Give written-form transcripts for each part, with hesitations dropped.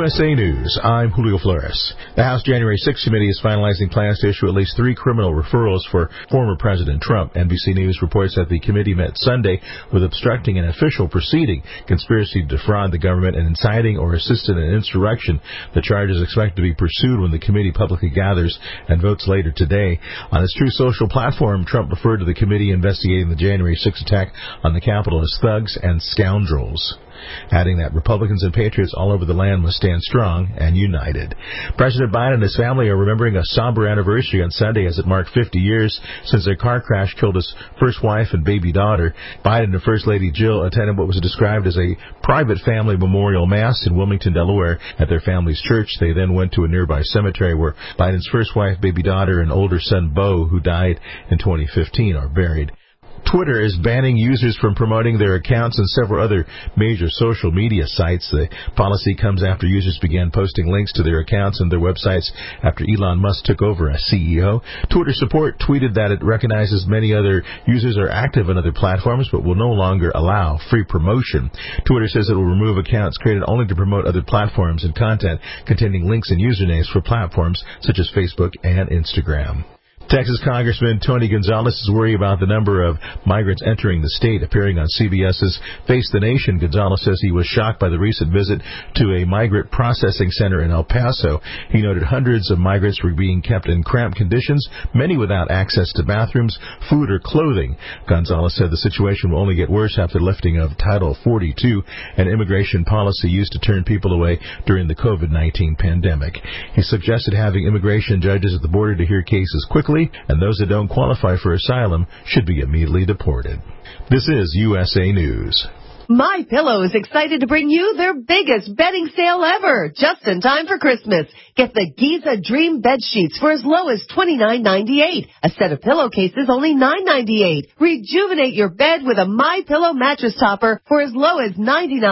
USA News, I'm Julio Flores. The House January 6th committee is finalizing plans to issue at least 3 criminal referrals for former President Trump. NBC News reports that the committee met Sunday with obstructing an official proceeding, conspiracy to defraud the government, and inciting or assisting an insurrection. The charge is expected to be pursued when the committee publicly gathers and votes later today. On his Truth Social platform, Trump referred to the committee investigating the January 6th attack on the Capitol as thugs and scoundrels, adding that Republicans and patriots all over the land must stand strong and united. President Biden and his family are remembering a somber anniversary on Sunday as it marked 50 years since their car crash killed his first wife and baby daughter. Biden and First Lady Jill attended what was described as a private family memorial mass in Wilmington, Delaware, at their family's church. They then went to a nearby cemetery where Biden's first wife, baby daughter, and older son, Beau, who died in 2015, are buried. Twitter is banning users from promoting their accounts and several other major social media sites. The policy comes after users began posting links to their accounts and their websites after Elon Musk took over as CEO. Twitter support tweeted that it recognizes many other users are active on other platforms but will no longer allow free promotion. Twitter says it will remove accounts created only to promote other platforms and content containing links and usernames for platforms such as Facebook and Instagram. Texas Congressman Tony Gonzalez is worried about the number of migrants entering the state. Appearing on CBS's Face the Nation, Gonzalez says he was shocked by the recent visit to a migrant processing center in El Paso. He noted hundreds of migrants were being kept in cramped conditions, many without access to bathrooms, food, or clothing. Gonzalez said the situation will only get worse after lifting of Title 42, an immigration policy used to turn people away during the COVID-19 pandemic. He suggested having immigration judges at the border to hear cases quickly, and those that don't qualify for asylum should be immediately deported. This is USA News. MyPillow is excited to bring you their biggest bedding sale ever, just in time for Christmas. Get the Giza Dream bed sheets for as low as $29.98. A set of pillowcases only $9.98. Rejuvenate your bed with a MyPillow mattress topper for as low as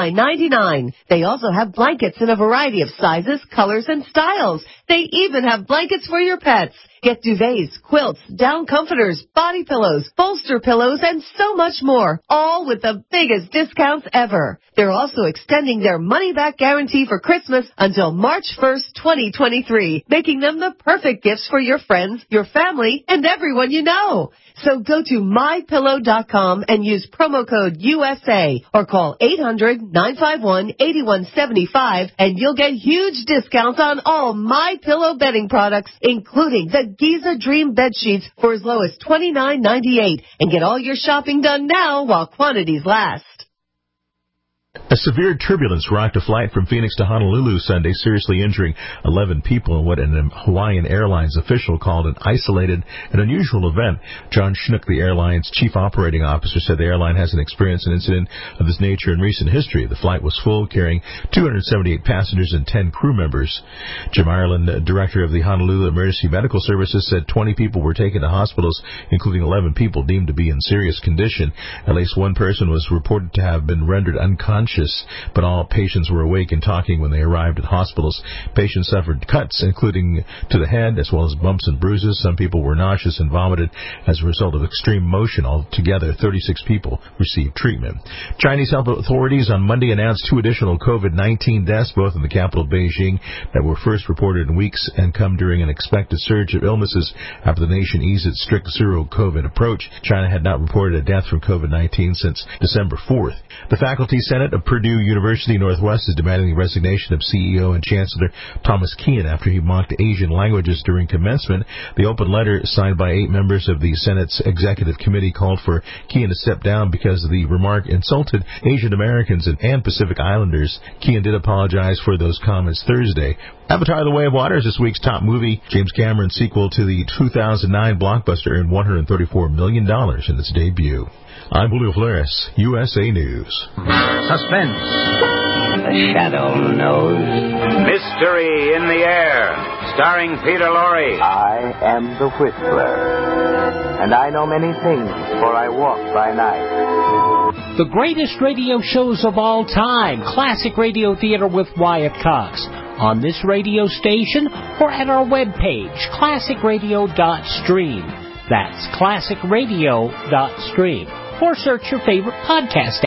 $99.99. They also have blankets in a variety of sizes, colors, and styles. They even have blankets for your pets. Get duvets, quilts, down comforters, body pillows, bolster pillows, and so much more, all with the biggest discounts ever. They're also extending their money-back guarantee for Christmas until March 1st, 2023, making them the perfect gifts for your friends, your family, and everyone you know. So go to MyPillow.com and use promo code USA or call 800-951-8175 and you'll get huge discounts on all MyPillow bedding products, including the Giza Dream bed sheets for as low as $29.98. And get all your shopping done now while quantities last. A severe turbulence rocked a flight from Phoenix to Honolulu Sunday, seriously injuring 11 people in what an Hawaiian Airlines official called an isolated and unusual event. John Schnook, the airline's chief operating officer, said the airline hasn't experienced an incident of this nature in recent history. The flight was full, carrying 278 passengers and 10 crew members. Jim Ireland, director of the Honolulu Emergency Medical Services, said 20 people were taken to hospitals, including 11 people deemed to be in serious condition. At least one person was reported to have been rendered unconscious, but all patients were awake and talking when they arrived at hospitals. Patients suffered cuts, including to the head, as well as bumps and bruises. Some people were nauseous and vomited as a result of extreme motion. Altogether, 36 people received treatment. Chinese health authorities on Monday announced 2 additional COVID-19 deaths, both in the capital, Beijing, that were first reported in weeks and come during an expected surge of illnesses after the nation eased its strict zero-COVID approach. China had not reported a death from COVID-19 since December 4th. The Faculty Senate of Purdue University Northwest is demanding the resignation of CEO and Chancellor Thomas Kean after he mocked Asian languages during commencement. The open letter signed by 8 members of the Senate's Executive Committee called for Kean to step down because the remark insulted Asian Americans and Pacific Islanders. Kean did apologize for those comments Thursday. Avatar: The Way of Water is this week's top movie. James Cameron's sequel to the 2009 blockbuster earned $134 million in its debut. I'm Julio Flores, USA News. Suspense. The shadow knows. Mystery in the air. Starring Peter Lorre. I am the Whistler, and I know many things, for I walk by night. The greatest radio shows of all time. Classic Radio Theater with Wyatt Cox. On this radio station or at our webpage, classicradio.stream. That's classicradio.stream. Or search your favorite podcast